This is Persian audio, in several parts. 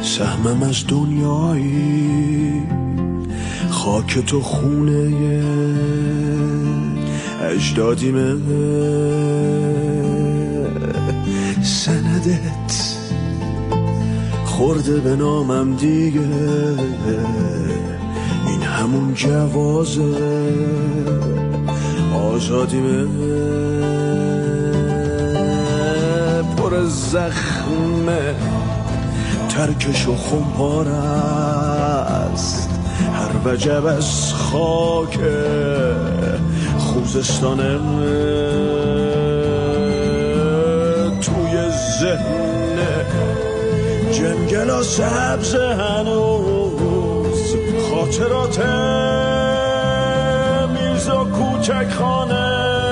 سهمم از دنیایی، خاک تو خونه اجدادیمه، سندت خورده به نامم دیگه، این همون جوازه آزادیمه، پر زخمه ترکش و خمپار است، هر وجب از خاک خوزستانه، توی ذهن جنگلا سبز هنوز خاطرات میرزا کوچک خانه.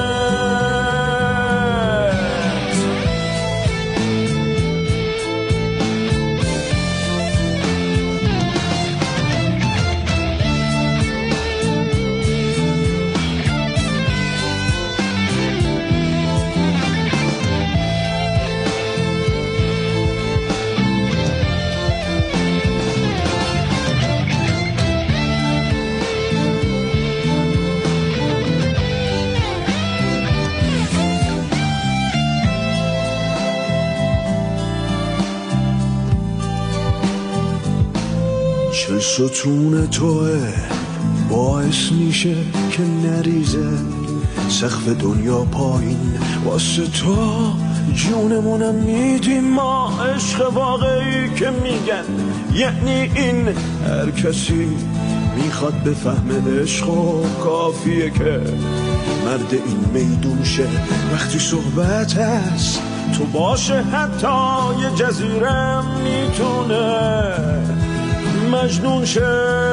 چه ستون توه باعث میشه که نریزه سقف دنیا پایین، واسه تو جونمونم میدیم ما، عشق واقعی که میگن یعنی این، هر کسی میخواد بفهمه عشق و کافیه که مرد این میدون شه، وقتی صحبت هست تو باشه حتی یه جزیره میتونه مجنون شه.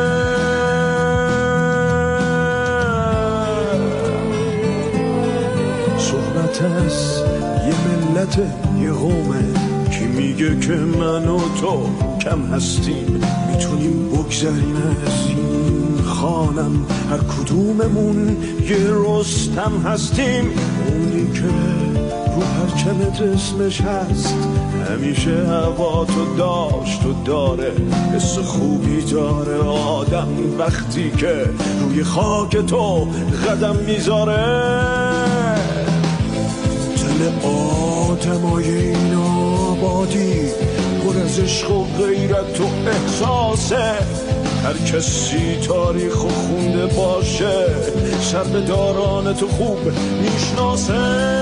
صحبت از یه ملت یه قومه کی میگه که من و تو کم هستیم، میتونیم بگذریم از این خانم، هر کدوممون یه رستم هستیم، اونی که رو پرچمت اسمش هست همیشه هوا تو داشت و داره، حس خوبی داره آدم وقتی که روی خاک تو قدم میذاره، دل آدمای این آبادی پر از عشق و غیرت و احساسه، هر کسی تاریخ و خونده باشه سر به داران تو خوب میشناسه،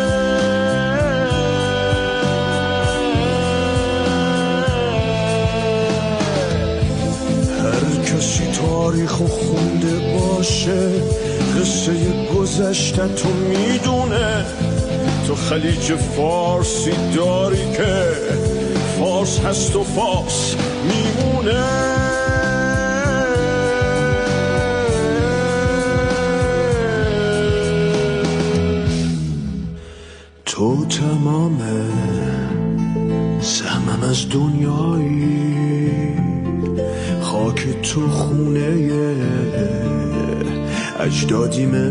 کسی تاریخ و خونده باشه قصه گذشته تو میدونه، تو خلیج فارسی داری که فارس هست و فارس میمونه، تو تمامه سهمم از دنیایی، خاک تو خونه اجدادیمه،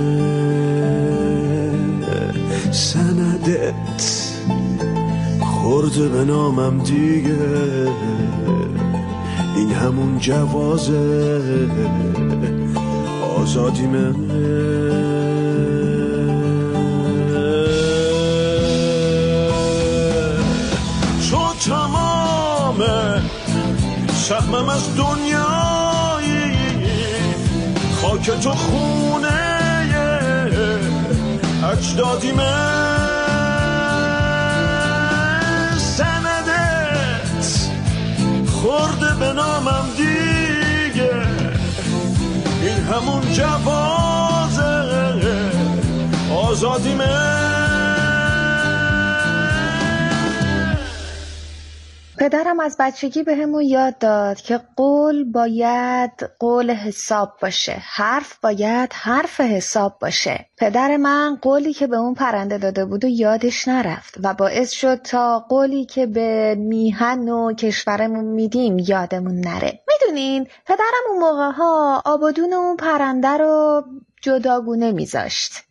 سندت خورده به نامم دیگه، این همون جوازه آزادیمه، تو تمامه سهمم از دنیایی، خاک تو خونه اجدادیمه، سندت خورده به نامم دیگه، این همون جوازه آزادیمه. پدرم از بچگی به همون یاد داد که قول باید قول حساب باشه، حرف باید حرف حساب باشه. پدر من قولی که به اون پرنده داده بود و یادش نرفت و باعث شد تا قولی که به میهن و کشورمون میدیم یادمون نره. میدونین پدرم اون موقع ها آبادون اون پرنده رو جداگونه میذاشت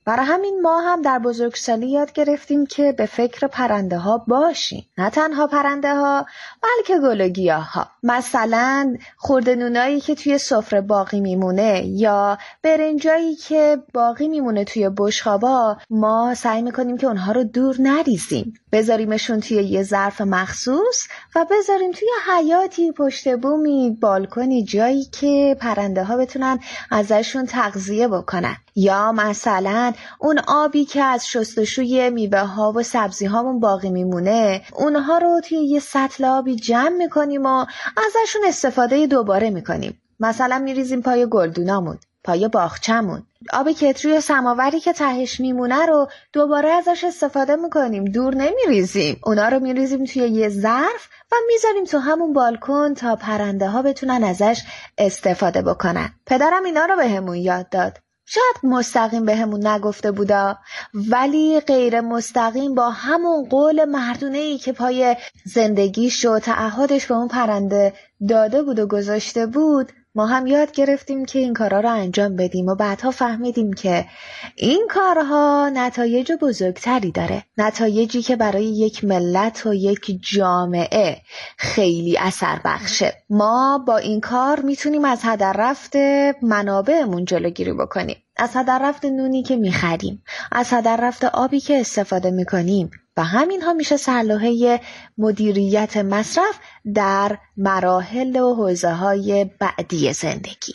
برای همین ما هم در بزرگسالی یاد گرفتیم که به فکر پرنده ها باشیم. نه تنها پرنده ها بلکه گل و گیاه ها. مثلا خرده نونایی که توی سفره باقی میمونه یا برنجایی که باقی میمونه توی بشقابا، ما سعی میکنیم که اونها رو دور نریزیم، بذاریمشون توی یه ظرف مخصوص و بذاریم توی حیاتی، پشت بومی، بالکنی، جایی که پرنده ها بتونن ازشون تغذیه بکنن. یا مثلا اون آبی که از شستشوی میوه ها و سبزی هامون باقی میمونه، اونها رو توی یه سطل آبی جمع میکنیم و ازشون استفاده دوباره میکنیم. مثلا میریزیم پای گلدونامون، پای باغچمون. آب کتری و سماوری که تهش میمونه رو دوباره ازش استفاده میکنیم، دور نمیریزیم. اونا رو میریزیم توی یه ظرف و میذاریم تو همون بالکن تا پرنده ها بتونن ازش استفاده بکنن. پدرم اینا رو بهمون یاد داد. شاید مستقیم بهمون نگفته بودا، ولی غیر مستقیم با همون قول مردونه‌ای که پای زندگیش و تعهدش به اون پرنده داده بود و گذاشته بود، ما هم یاد گرفتیم که این کارها رو انجام بدیم و بعدها فهمیدیم که این کارها نتایج بزرگتری داره، نتایجی که برای یک ملت و یک جامعه خیلی اثر بخشه. ما با این کار میتونیم از هدر رفت منابعمون جلوگیری بکنیم، از هدر رفت نونی که میخریم، از هدر رفت آبی که استفاده میکنیم و همین ها میشه صلاحیه مدیریت مصرف در مراحل و حوزه های بعدی زندگی.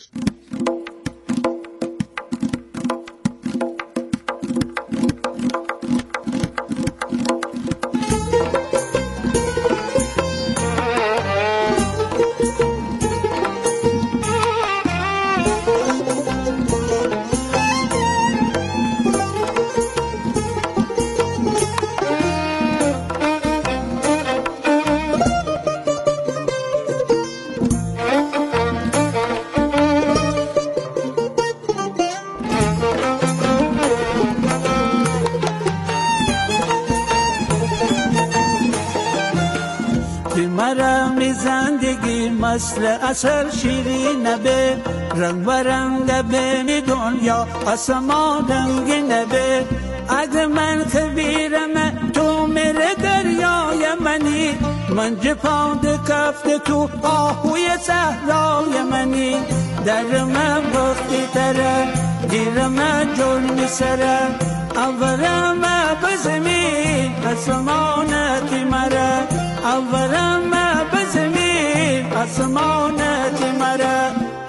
زندگی مثل عسل شیرین نبه، رنگ و رنگ به دنیا آسمان رنگ نبه. اگه من کبیرم تو میره دریای منی، من جپاند کفت تو آهوی صحرای منی. در من وقتی تره گیر من جرم سره، اولم بزمین آسمانتی مره، اولم بزمین آسمانتی مره.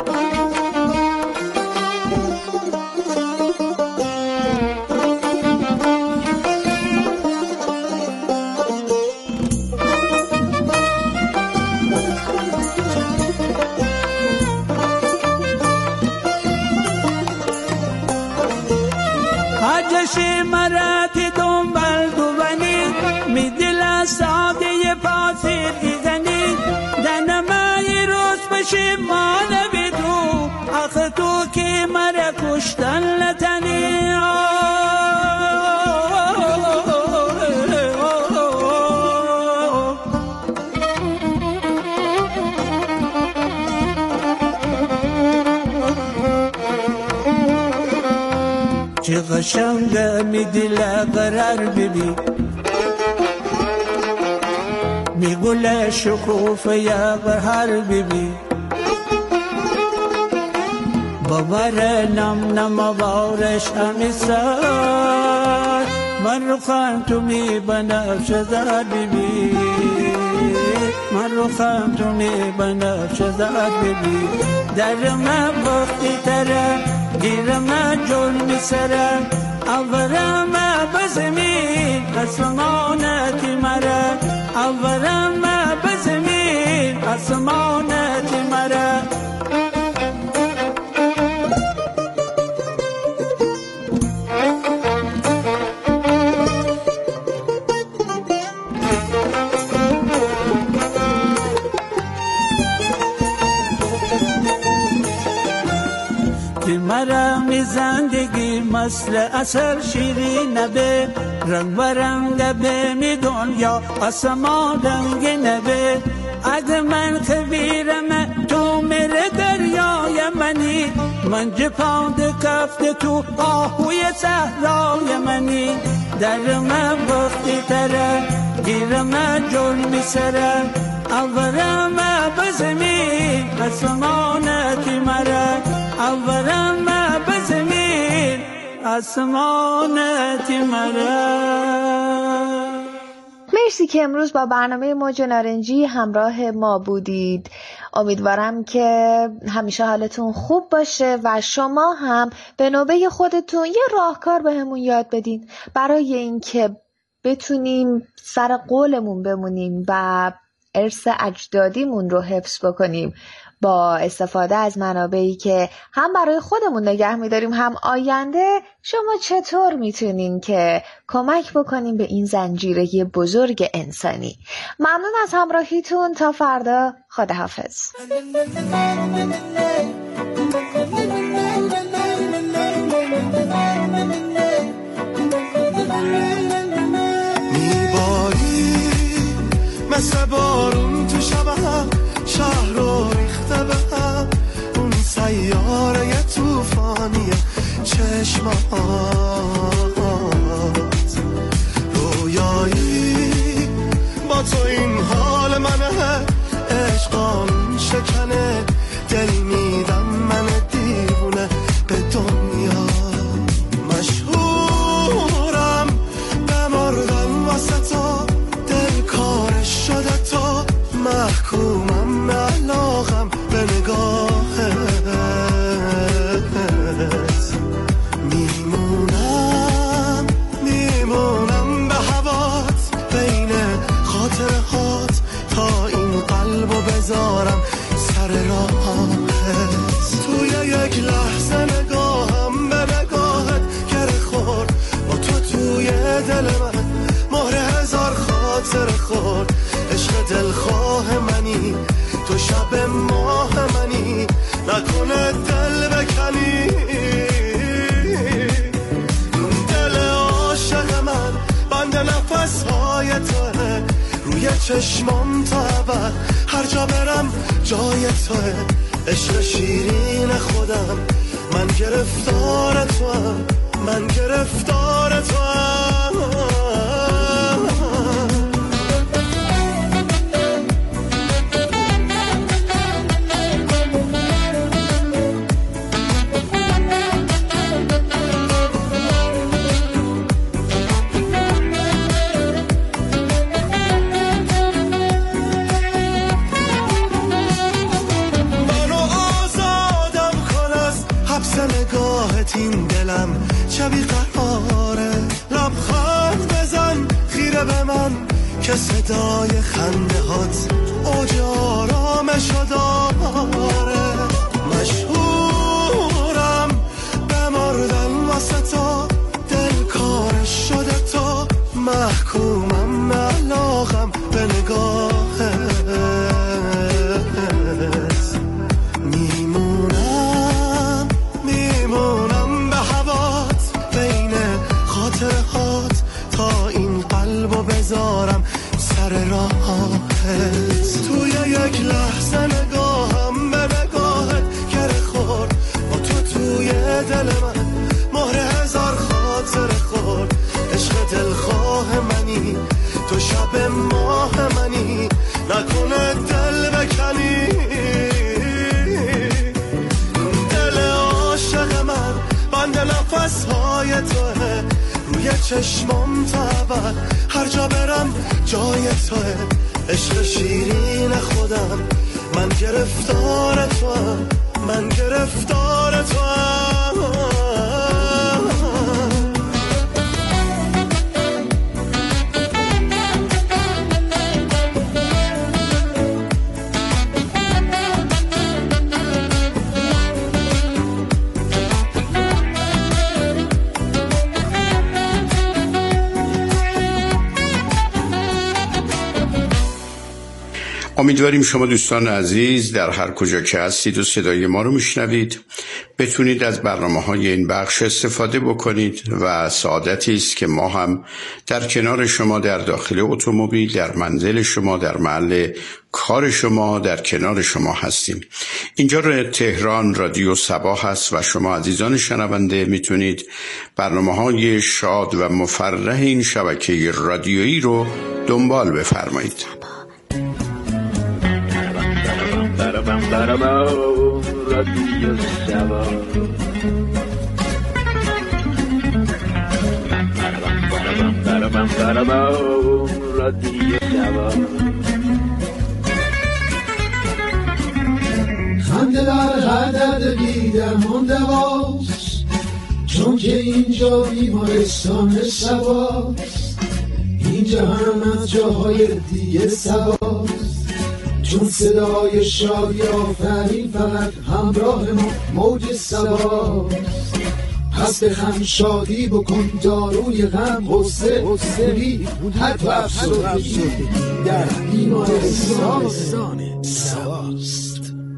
آجشی مراتی دنبال دوانی، می دل ساده پاسیر دیزنی. دنمای روز بشی مال بیدو، آخه تو که مرا کشتن لطنی. چه قشنگه می دل قرار ببی، می گل شکوفه یا بهار ببی. باور نم نم بارش امیسار، من رو خان تو می بنفش زاد ببی، من رو خان تو می بنفش زاد ببی. در من وقتی تره گیر من جرم سره، اولم بزمین آسمانتی مره، اولم بزمین آسمانتی مره. مرا زندگی مثل عسل شیرین نبه، رنگ و رنگ به می دنیا آسمان رنگ نبه. اگه من کبیرم تو میره دریای منی، من جپانده کفت تو آهوی صحرای منی در من وقتی تره گیر من جرمی سره اولم بزمین اسمانتی مره اولم بزمین اسمانتی مره. مرسی که امروز با برنامه موج نارنجی همراه ما بودید. امیدوارم که همیشه حالتون خوب باشه و شما هم به نوبه خودتون یه راهکار بهمون یاد بدین برای اینکه بتونیم سر قولمون بمونیم و ارث اجدادیمون رو حفظ بکنیم با استفاده از منابعی که هم برای خودمون نگه می‌داریم هم آینده. شما چطور میتونین که کمک بکنین به این زنجیره بزرگ انسانی؟ ممنون از همراهیتون. تا فردا، خداحافظ. میباری مثل بارون تو شبم شهر رو ریخته به هم اون سیاره توفانی چشمات رویایی با تو این حال منه عشقان شکنه دل میدم من دیوونه به دنیا مشهورم بمردم واسه تو دل کارش شده تو محکومم علاقم به نگاهت میمونم به هوات بین خاطرهات تا این قلبو بذارم سر راهت توی یک لحظه نگاهم به نگاهت گره خورد با تو توی دل من مهر هزار خاطر خورد عشق دلخواه منی تو شب ماه منی نکنه دل بکنی دل عاشق من بند نفسهای توه روی چشمام تا ابد هر جا برم جای توه عشق شیرین خودم من گرفتار توام من گرفتار توام این دلم چه بیقراره لبخند بزن خیره به من که صدای خنده هات اوج آرامشو داره مشهورم بمردن واسه تو دل کارش شده تو محکومم علاقم به نگاهت میمونم به هوات بین خاطرهات تا این قلبو بذارم سر راهت توی یک لحظه نگاهم به نگاهت گره خورد با تو توی دل من مهر هزار خاطر خورد عشق دلخواه منی تو شب ماه منی نکنه دل بکنی بند نفسهای توه روی چشمام تا ابد هر جا برم جای توه عشق شیرین خودم من گرفتار توام من گرفتار توام امیدواریم شما دوستان عزیز در هر کجا که هستید و صدای ما رو میشنوید بتونید از برنامه‌های این بخش استفاده بکنید و سعادتی است که ما هم در کنار شما در داخل اتومبیل، در منزل شما، در محل کار شما، در کنار شما هستیم. اینجا تهران رادیو صبا هست و شما عزیزان شنونده میتونید برنامه‌های شاد و مفرح این شبکه رادیویی رو دنبال بفرمایید. رادیو صبا رادیو صبا خنده در حدد بیدرمان دواست، چون که اینجا بیمارستان صباست، اینجا هم از جاهای دیگه صباست، چون صدای شادی آفرین فقط همراه ما موج صباست. پس بخند شادی بکن داروی غم غصه بی حتی افسردگی در بیمارستان صباست.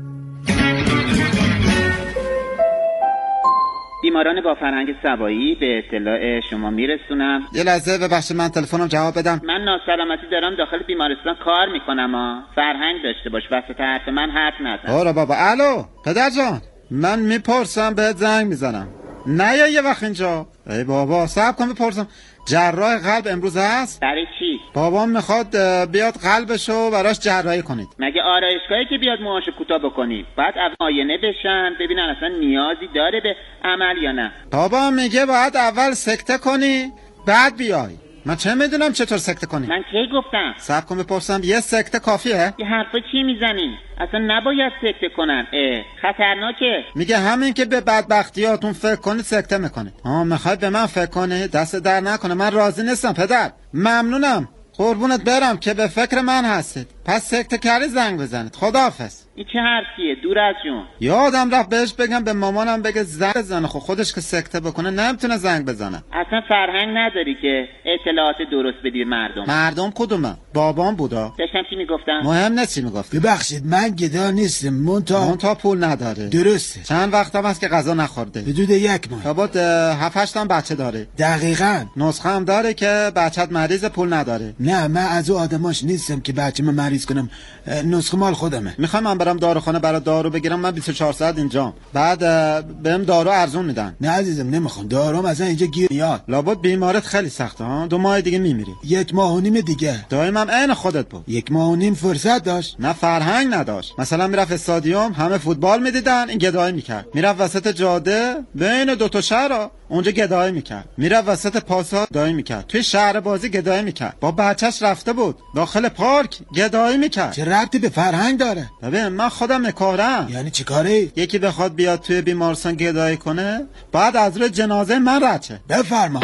بیماران با فرهنگ صبایی به اطلاع شما میرسونم. یه لحظه ببخشید من تلفنم جواب بدم. من ناسلامتی دارم داخل بیمارستان کار میکنم فرهنگ داشته باش، وسط حرف من حرف نزن. آره بابا. الو پدر جان، من میپرسم بهت زنگ میزنم. نه یه وقت اینجا. ای بابا صبر کن بپرسم. جراح قلب امروز هست؟ برای چی؟ بابام میخواد بیاد قلبشو براش جراحی کنید. مگه آرایشگاهی که بیاد موهاشو کوتاه بکنیم بعد آینه بشن ببینن اصلا نیازی داره به عمل یا نه؟ بابا میگه باید اول سکته کنی بعد بیای. من چه میدونم چطور سکته کنی؟ من کی گفتم؟ صبر کن بپرسم. یه سکته کافیه؟ یه حرفا چی میزنی؟ اصلا نباید سکته کنن. خطرناکه. میگه همین که به بدبختیاتون فکر کنید سکته میکنید. میخواد به من فکر کنی؟ دست در نکنه. من راضی نیستم پدر. ممنونم. قربونت برم که به فکر من هستید. پس سکته کردی زنگ بزنید. خداحافظ. این چه حرفیه؟ دور از جون. یادم رفت بهش بگم به مامانم بگه زنگ بزنه. خودش که سکته بکنه نمیتونه زنگ بزنه. اصلا فرهنگ نداری که اطلاعات درست بدی مردم. مردم کدومه؟ بابام بودا. داشتم چی میگفتم؟ مهم نیست چی میگفت. ببخشید من گدا نیستم. مونتا پول نداره. درسته. چند وقت هم هست که غذا نخورده. حدود 1 ماه. لابد 7-8 تا بچه داره. دقیقاً. نسخه هم داره که بچت مریض پول نداره. نه من از اون آدماش نیستم که بچه‌مو مریض کنم. نسخه مال خودمه. میخوام من برم داروخانه برای دارو بگیرم. من 24 ساعت اینجام. بعد بهم دارو ارزون میدن. نه عزیزم نمیخوام. داروم اصلا اینجا گیر میاد. لابد بیمارت خیلی سخته ها. 2 ماه دیگه میمیری. 1 ماه و نیم دیگه. دایمم عین خودت بود. 1 ماه و نیم فرصت داشت. نه فرهنگ نداشت. مثلا میرفت استادیوم همه فوتبال میدیدن این گدایی میکرد. میرفت وسط جاده بین 2 تا شهر اونجا گدایی میکرد. میرفت وسط پاسا گدایی میکرد. توی شهر بازی گدایی میکرد. با بچهش رفته بود داخل پارک گدایی میکرد. چه ربطی به فرهنگ داره؟ ببین من خودم نکارم. یعنی چی کاری؟ یکی بخواد بیاد توی بیمارستان گدایی کنه بعد از روی جنازه من رد شه. بفرما.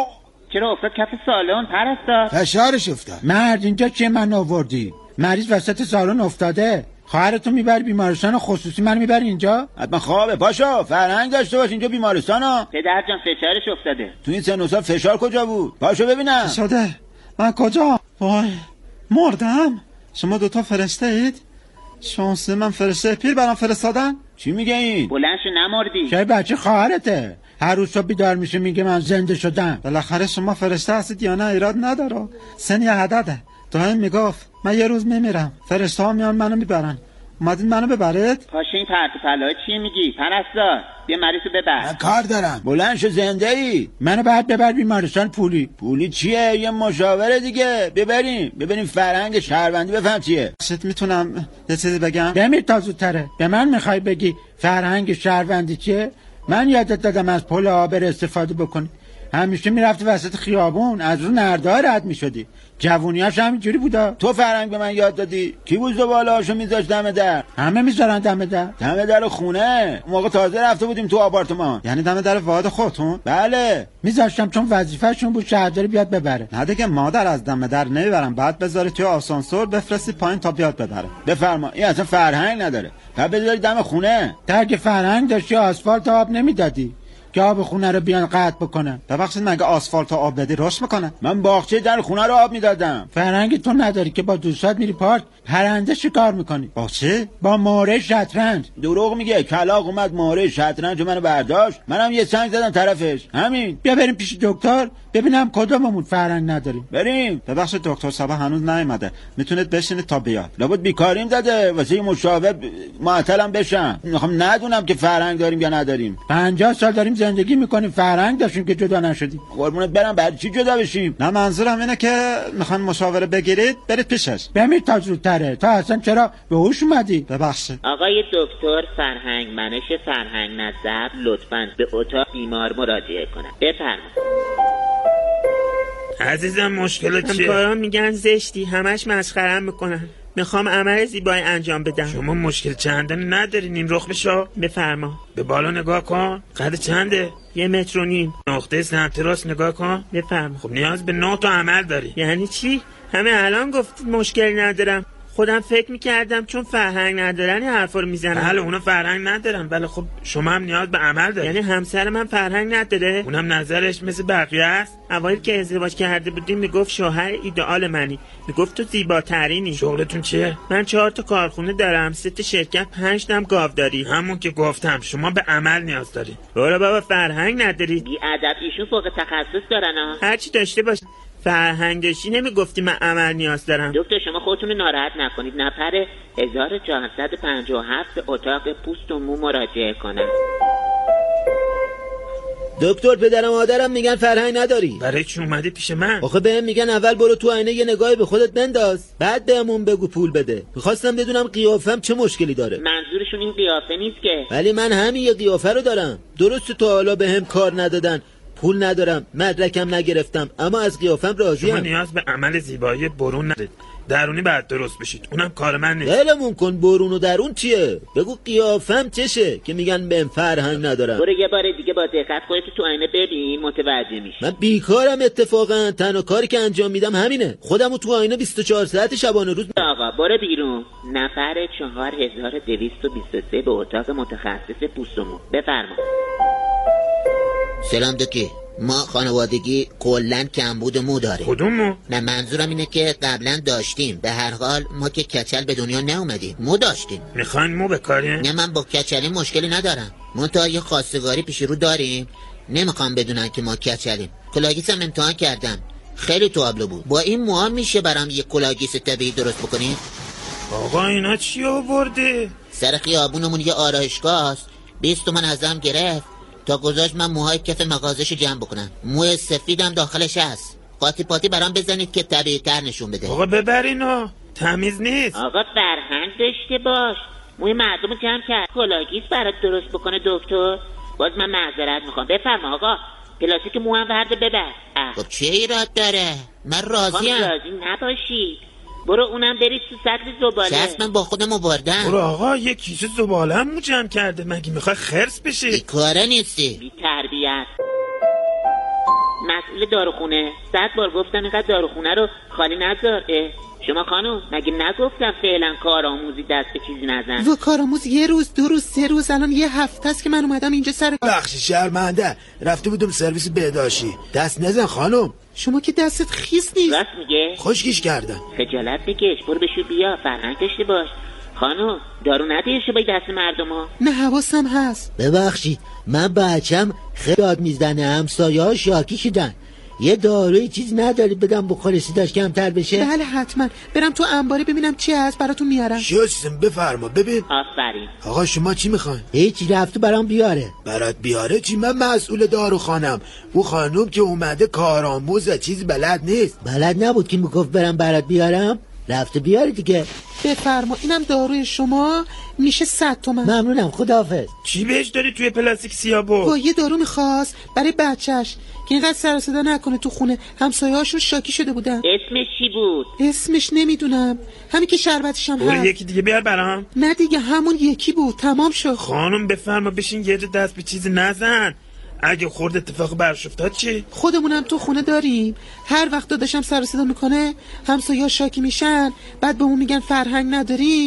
چرا افتاد کف سالن پرستار؟ فشارش افتاد. مرد اینجا چه من آوردی؟ مریض وسط سالن افتاده. خواهرتو میبری بیمارستان خصوصی من میبری اینجا؟ حتما خوابه. پاشو فرهنگ داشته باش اینجا بیمارستانا. پدر جان فشارش افتاده. تو این سن و سال فشار کجا بود؟ پاشو ببینم. شده من کجا؟ وای مردم. شما 2 تا فرشته اید؟ شانس من فرشته پیر برام فرستادن. چی میگه این؟ بلند شو نمردی. چه بچه خواهرته. هر روز صبح بیدار میشه میگه من زنده شدم. بالاخره شما فرشته هستید یا نه ایراد نداره. سن یه عدده. دائم میگفت من یه روز میمیرم فرشته ها میان منو میبرن. اومدین منو ببرید؟ پاشو این پرت و پلای چی میگی پرستار؟ بیا مریضو ببر. من کار دارم. بلند شو زنده ای. منو بعد ببر بیمارستان. پولی چیه؟ یه مشاوره دیگه. ببریم فرهنگ شهروندی بفهم چیه. شت میتونم یه چیزی بگم؟ بمیر تا زودتره. به من میخوای بگی فرهنگ شهروندی چیه؟ من یادت دادم از پل آبر استفاده بکنی. همیشه میرفتی وسط خیابون از رو نرده رد میشدی. جوونیاش همینجوری بودا. تو فرهنگ به من یاد دادی. کی بود زباله‌هاشو میذاشت دم در؟ همه میذارن دم در خونه. اون موقع تازه رفته بودیم تو آپارتمان. یعنی دم در واحد خودتون؟ بله میذاشتم چون وظیفه‌شون بود شهرداری بیاد ببره. نه دیگه مادر از دم در نمیبرم. بعد بذاری توی آسانسور بفرستی پایین تا بیاد ببره. بفرما. این اصلا فرهنگ نداره. بعد بذاری دم خونه. درک فرهنگ داشتی آسفالت آب نمیدادی. که آب خونه رو بیان قطع بکنن. ببخشید مگه آسفالت و آب بدی رشد میکنه؟ من باغچه در خونه رو آب میدادم. فرهنگ تو نداری که با دوستات میری پارک پرنده شکار میکنی؟ با چی؟ با مهره شطرنج. دروغ میگه. کلاغ اومد مهره شطرنج منو برداشت، منم یه سنگ زدم طرفش. همین. بیا بریم پیش دکتر ببینم کدوممون فرهنگ نداریم. بریم. ببخشید دکتر صاحب هنوز نیومده، میتونید بشینید تا بیاد. لابد بیکاریم زده واسه مشاور معطلم بشم. میخوام ندونم که فرهنگ داریم یا نداریم. 50 سال داریم زندگی میکنیم فرهنگ داشتیم که جدا نشدیم. قربونت برم بعد چی جدا بشیم؟ نه منظورم اینه که میخوان مشاوره بگیرید برید پیشش. بمیر تا زودتره. تا اصلا چرا به هوش اومدی؟ ببخشید آقای دکتر فرهنگ منش فرهنگ نظر لطفاً به اتاق بیمار مراجعه کنن. بفرمایید. عزیزم مشکل چیه؟ همکاران میگن زشتی، همش مسخره‌ام میکنن. میخوام عمل زیبایی انجام بدم. شما مشکل چنده نداری، نیم رخ بشو. بفرما. به بالا نگاه کن. قد چنده؟ 1.5 متر. نقطه سمت راست نگاه کن. بفرما. خب نیاز به 9 تا عمل داری. یعنی چی؟ همه الان گفتید مشکلی ندارم. خودم فکر میکردم چون فرهنگ ندارن این حرفا رو میزنن. بله اونا فرهنگ ندارن، ولی خب شما هم نیاز به عمل داری. یعنی همسر من فرهنگ نداره؟ اونم نظرش مثل بقیه است. اوایل که ازدواج کرده بودیم میگفت شوهر ایدئال منی، میگفت تو زیباترینی. شغلتون چیه؟ من 4 تا کارخونه دارم، 3 تا شرکت، 5 تا هم گاوداری. همون که گفتم شما به عمل نیاز داری. برو بابا فرهنگ نداری. بی ادب ایشون فوق تخصص دارن ها. هر چی داشته باش. فرهنگ داشتی نمیگفتی من عمل نیاز دارم. دکتر شما خودتون رو ناراحت نکنید. نفر 1457 به اتاق پوست و مو مراجعه کنن. دکتر پدرم مادرم میگن فرهنگ نداری. برای چی اومدی پیش من؟ آخه بهم میگن اول برو تو آینه یه نگاهی به خودت بنداز، بعد بهمون بگو پول بده. میخواستم بدونم قیافم چه مشکلی داره. منظورشون این قیافه نیست که. ولی من همین یه قیافه رو دارم. درسته تا حالا بهم کار ندادن، پول ندارم، مدرکم نگرفتم، اما از قیافم راضیم. شما نیاز به عمل زیبایی برون ندید، درونی بعد درست بشید. اونم کار من نیست. ولمون کن. برون و درون چیه؟ بگو قیافم چشه که میگن بهم فرهنگ ندارم. برو یه بار دیگه با دقت خودت تو آینه ببین، متوجه میشی. من بیکارم اتفاقا. تنها کاری که انجام میدم همینه. خودمو تو آینه 24 ساعت شبانه روز. آقا برو بیرون. نفر 4223 به اتاق متخصص پوست و مو. بفرما. سلام دکی. ما خانوادگی کلن کمبود مو داریم. کدوم مو؟ نه منظورم اینه که قبلا داشتیم. به هر حال ما که کچل به دنیا نیومدیم، مو داشتیم. میخواین مو بکاریم؟ نه من با کچلی مشکلی ندارم. منتها یه خواستگاری پیش رو داریم، نمیخوام بدونن که ما کچلیم. کلاگیس هم امتحان کردم، خیلی توابلو بود. با این موها میشه برام یه کلاگیس طبیعی درست بکنیم؟ آقا اینا چی آورده؟ سر خیابونمون یه آرایشگاه است، 20 تومن ازم گرفت تا گذاشت من موهای کف مغازه‌شو جمع بکنم. موی سفیدم داخلش هست. قاطی پاتی برام بزنید که طبیعی تر نشون بده. آقا ببرینو، تمیز نیست. آقا فرهنگ داشته باش. موی مردمو جمع کرد کلاگیس برات درست بکنه دکتر. باز من معذرت میخوام. بفرما آقا. پلاستیک مو هم ورده ببر. خب چه ایراد داره؟ من راضیم. راضی نباشی. برو اونم برید تو سطل زباله. شخص من با خودم بردم. برو آقا یه کیسه زباله هم مو جمع کرده. مگه میخوای خرس بشی؟ بیکاره نیستی. بی تربیت. مسئول داروخونه 100 بار گفتم اینقدر داروخونه رو خالی نذار. شما خانم مگه نگفتم فعلا کارآموزی دست به چیزی نزن؟ و کارآموز 1 روز 2 روز 3 روز، الان 1 هفته است که من اومدم اینجا سر. بخشی شرمنده رفته بودم سرویس بهداشتی. دست نزن خانم. شما که دستت خیس نیست. راست میگه؟ خشکش کردن. خجالت بکش. برو بشو بیا. فرهنگ داشته باش. خانم دارو ندیشه با دست مردمو. نه حواسم هست. ببخشید من بچم خیلی داد میزنه، همسایه‌ها شاکی شدن. یه داروی چیز نداری بدم بخوری صداش کمتر بشه؟ بله حتما. برم تو انباری ببینم چی هست براتون میارم. شستم بفرما. ببین. آفرین. آقا شما چی میخواین؟ هیچی، رفته برام بیاره. برات بیاره چی؟ من مسئول داروخانم. او خانوم که اومده کارآموز چیز بلد نیست. بلد نبود که میگفت برم برات بیارم. رفته بیاره دیگه. بفرما اینم داروی شما، میشه 100 تومن. ممنونم، خداحافظ. چی بهش داری توی پلاستیک سیاه بود؟ با یه دارو میخواست برای بچهش که اینقدر سر صدا نکنه تو خونه. همسایه‌هاشون شاکی شده بودن. اسمش چی بود؟ اسمش نمیدونم، همین که شربتش هم هست. یکی دیگه بیار برام. نه دیگه همون یکی بود، تمام شد. خانم بفرما بشین، یه دست به چیزی نزن. اگه خورد اتفاق برش افتاد چی؟ خودمونم تو خونه داریم. هر وقت داداشم سر صدا میکنه همسایه‌ها شاکی میشن، بعد به اون میگن فرهنگ نداریم.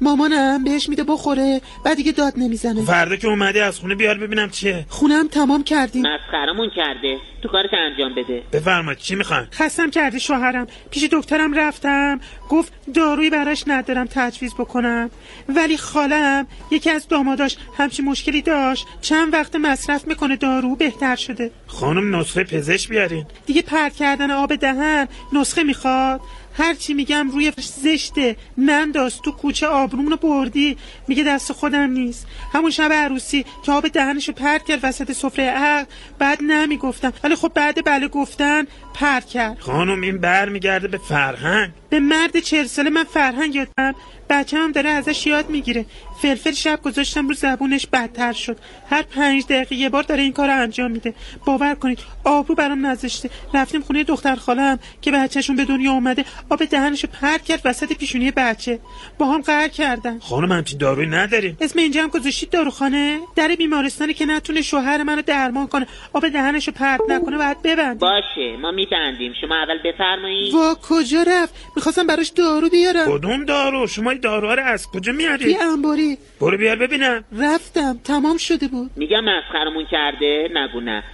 مامانم بهش میده بخوره، بعد دیگه داد نمیزنه. فردا که اومدی از خونه بیار ببینم چیه. خونم تمام کردیم. مسخرمون کرده، تو کارش انجام بده. بفرمایید چی میخوان؟ خستم کرده شوهرم، پیش دکترم رفتم، گفت دارویی براش ندارم تجویز بکنم، ولی خالم یکی از داماداش همچین مشکلی داشت، چند وقت مصرف میکنه دارو بهتر شده. خانم نسخه پزشک بیارین. دیگه پرت کردن آب دهن نسخه میخواد؟ هر چی میگم روی زشته، ننداز تو کوچه آبرومونو بردی. میگه دست خودم نیست. همون شب عروسی که آب دهنشو پرت کرد وسط سفره عقد، بعد نمیگفتم، ولی خب بعد بله گفتن پرت کرد. خانم این برمیگرده به فرهنگ. به مرد 40 ساله من فرهنگ یادم، بچه‌م داره ازش یاد میگیره. فلفل شب گذاشتم رو زبونش، بدتر شد. هر 5 دقیقه یه بار داره این کارو انجام میده. باور کنید آبرو برام نذاشته. رفتیم خونه دختر خالم که بچه‌شون به دنیا اومده، آب دهنشو پرت کرد وسط پیشونی بچه. با هم قهر کردن. خانم همچین دارویی نداریم. اسم اینجا هم گذاشتید داروخانه؟ در بیمارستانی که نتونه شوهر منو درمان کنه، آب دهنشو پرت نکنه بعد ببند. باشه ما میبندیم، شما اول بفرمایید. وا کجا رفت؟ میخواستم براش دارو بیارم. کدوم دارو؟ شما این داروها رو از کجا میاری؟ توی انباری. برو بیار ببینم. رفتم تمام شده بود. میگم مسخرمون کرده، نگو نه.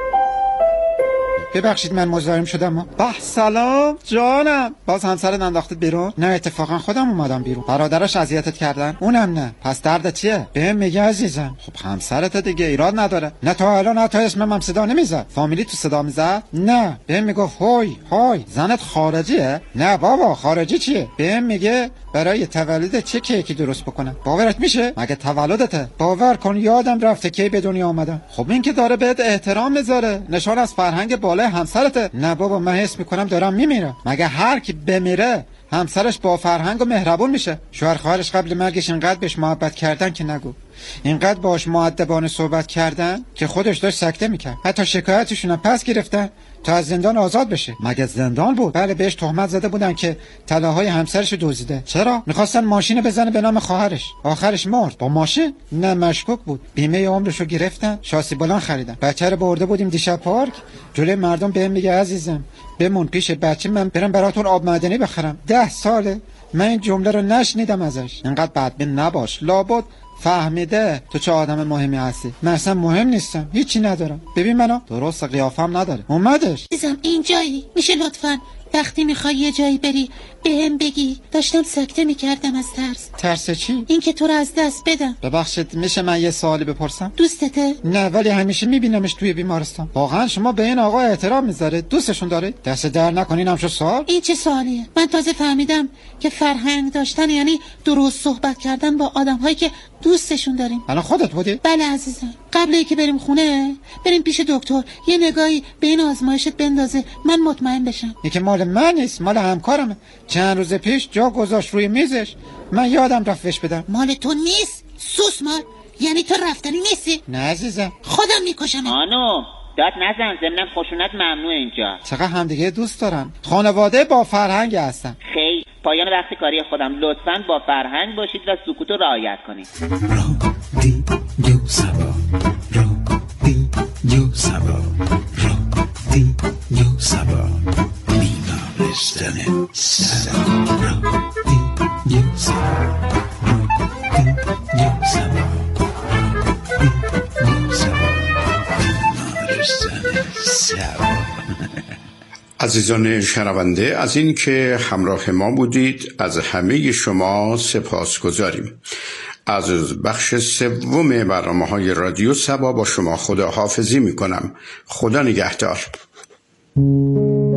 ببخشید من مزاحم شدم. سلام جانم. باز همسرت انداخته بیرون؟ نه اتفاقا خودم اومدم بیرون. برادرش اذیتت کردن؟ اونم نه. پس درد چیه؟ بهم میگه عزیزم. خب همسرت دیگه ایراد نداره. نه تا الان حتی اسمم صدا نمیزد. فامیلی تو صدا میزد؟ نه. بهم میگفت هوی هوی زنت خارجیه؟ نه بابا خارجی چیه؟ بهم میگه برای تولد چه کیکی درست بکنم. باورت میشه؟ مگه تولدته؟ باور کن یادم رفته کی به دنیا اومدم. خب این که داره بهت احترام میذاره، نشان از فرهنگ بالای همسرته. نه بابا من حس میکنم دارم میمیرم. مگه هر کی بمیره همسرش با فرهنگ و مهربون میشه. شوهر خواهرش قبل مرگش اینقدر بهش محبت کردن که نگو، اینقدر باش مؤدبانه صحبت کردن که خودش داشت سکته میکرد. حتی شکایتشون پس گرفتن تا از زندان آزاد بشه. مگه زندان بود؟ بله بهش تهمت زده بودن که طلاهای همسرش دزدیده. چرا؟ میخواستن ماشین بزنه به نام خواهرش. آخرش مرد. با ماشین؟ نه مشکوک بود. بیمه عمرشو گرفتن، شاسی بلند خریدن. بچه رو برده بودیم دیشب پارک، جلوی مردم بهم میگه عزیزم بمون پیش بچه، من برم براتون آب معدنی بخرم. 10 ساله من این جمله رو نشنیدم ازش. اینقدر بدبین نباش، لابد فهمیده تو چه آدم مهمی هستی. من اصلا مهم نیستم، هیچی ندارم. ببین منو درست قیافم نداره. اومدش عزیزم اینجایی؟ میشه لطفاً وقتی میخوای یه جایی بری بهم بگی؟ داشتم سکته میکردم از ترس. ترس چی؟ این که تو رو از دست بدم. ببخشید میشه من یه سوالی بپرسم؟ دوستته؟ نه ولی همیشه میبینمش توی بیمارستان. واقعا شما به این آقا احترام میذاره؟ دوستشون داره؟ دست در نکنین همشو سوال. این چه سوالیه؟ من تازه فهمیدم که فرهنگ داشتن یعنی درست صحبت کردن با آدم‌هایی که دوستشون داریم. الان خودت بودی؟ بله عزیزم. قبل اینکه بریم خونه بریم پیش دکتر یه نگاهی به این آزمایشت بندازه، من مطمئن بشم. یکی مال من نیست، مال همکارمه. چند روز پیش جا گذاشت روی میزش، من یادم رفتش بدم. مال تو نیست؟ سوس مال؟ یعنی تو رفتنی نیستی؟ نه عزیزم خودم میکشم. آنو داد نزن، ضمن خشونت ممنوع اینجا. چقدر همدیگه دوست دارن، خانواده با فرهنگ هستن. خیلی پایان وقت کاری خودم. لطفاً با فرهنگ باشید و سکوت رو رعایت کنید. رادیو سبا، رادیو سبا، رادیو سبا، بیمارستان سبا، رادیو سبا، رادیو سبا، رادیو سبا، بیمارستان سبا. عزیزان شنونده از این که همراه ما بودید از همه شما سپاسگزاریم. از بخش سوم برنامه‌های رادیو سبا با شما خداحافظی می‌کنم. خدا نگهدار.